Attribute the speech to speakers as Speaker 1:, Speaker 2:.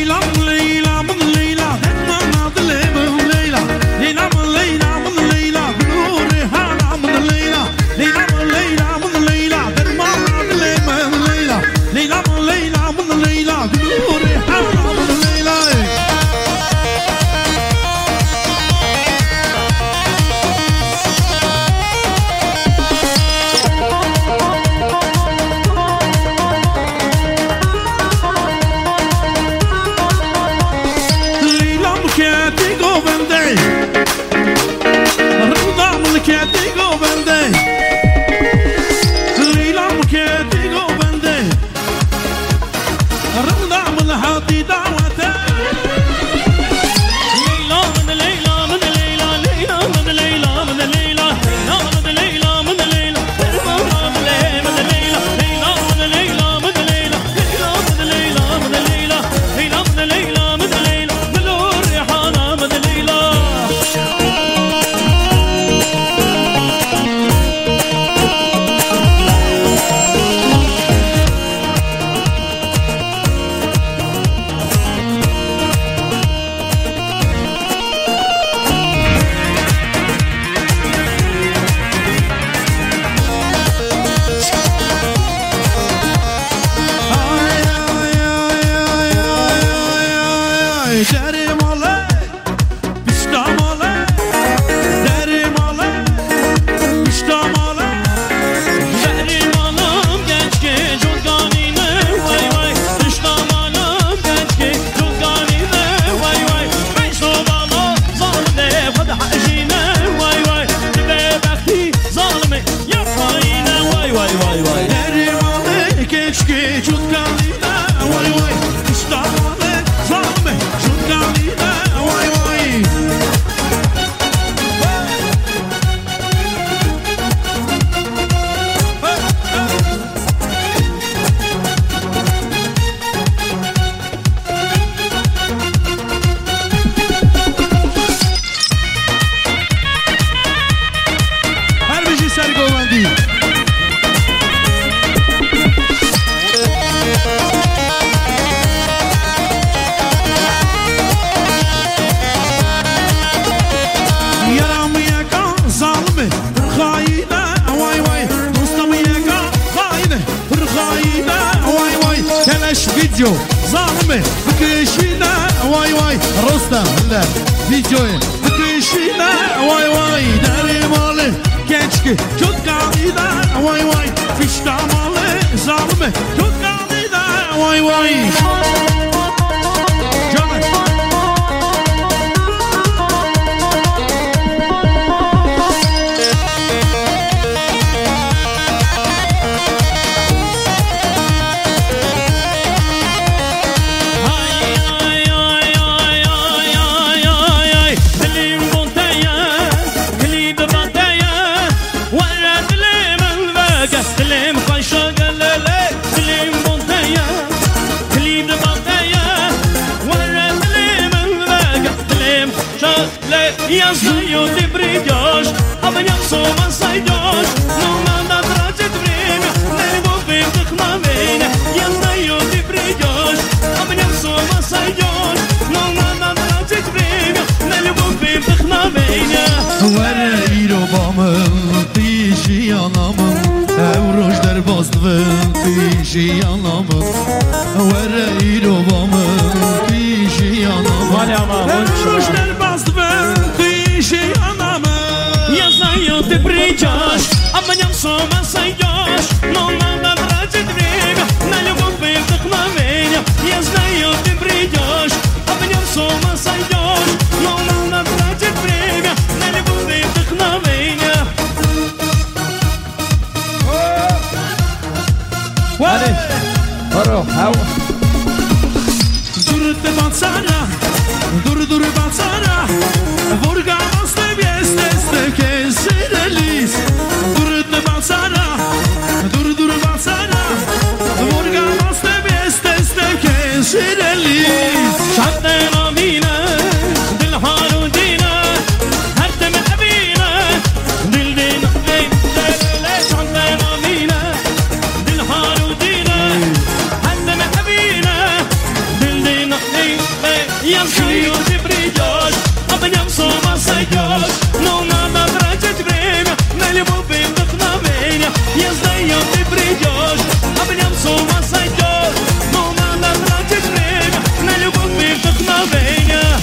Speaker 1: فيديو ظالمه بكريشينا واي واي رستم هلا فيديو بكريشينا واي واي داري مالي gençki çok kalida واي واي fişta malı ظالمه çok kalida واي واي
Speaker 2: Знаю, ты придешь, а в нем с ума сойдешь. Но надо тратить время на любовь и вдохновение. Я знаю, ты придешь, а в нем с ума сойдешь. Но надо тратить время на любовь и вдохновение.
Speaker 1: Верейро бамın, tişi yanamın Evroşlar bastığın, tişi yanamın Vereyro bamın, tişi yanamın Evroşlar bastığın
Speaker 2: Я знаю, ты придешь, а в нем с ума сойдешь. Но надо тратить время на любовь и вдохновение. Я знаю, ты придешь, а в нем с ума сойдешь. Но надо тратить время на любовь и вдохновение.
Speaker 3: Hadi, haro, hau.
Speaker 1: Dur te bansana, dur bansana Vorga bastım jesteste keserelis Dur bansana, dur bansana Vorga bastım jesteste keserelis
Speaker 2: شطنا بينا دل حارودينا هرتم أبينا دل دينا شطنا بينا دل حارودينا هرتم أبينا دل دينا Я знаю,